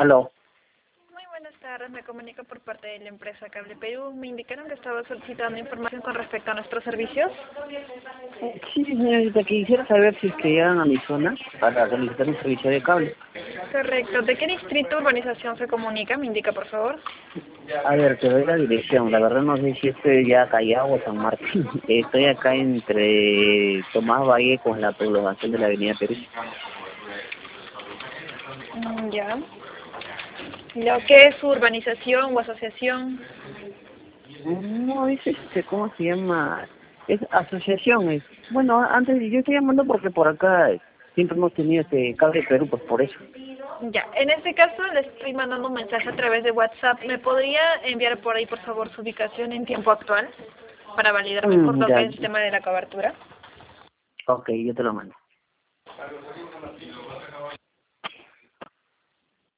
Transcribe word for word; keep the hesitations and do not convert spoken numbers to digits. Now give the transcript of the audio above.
Aló. Muy buenas tardes, me comunico por parte de la empresa Cable Perú. Me indicaron que estaba solicitando información con respecto a nuestros servicios. Sí, señorita, quisiera saber si es que llegan a mi zona para solicitar un servicio de cable. Correcto. ¿De qué distrito urbanización se comunica? Me indica, por favor. A ver, te doy la dirección. La verdad no sé si estoy ya Callao o San Martín. Estoy acá entre Tomás Valle con la prolongación de la Avenida Perú. Mm, ya. ¿Lo que es urbanización o asociación? No, es este, ¿cómo se llama? Es asociación. Es. Bueno, antes yo estoy llamando porque por acá siempre hemos tenido este Cable Perú, pues por eso. Ya. En este caso le estoy mandando un mensaje a través de WhatsApp. ¿Me podría enviar por ahí, por favor, su ubicación en tiempo actual para validar mejor Mm, lo ya, que es el tema de la cobertura? ok, yo te lo mando.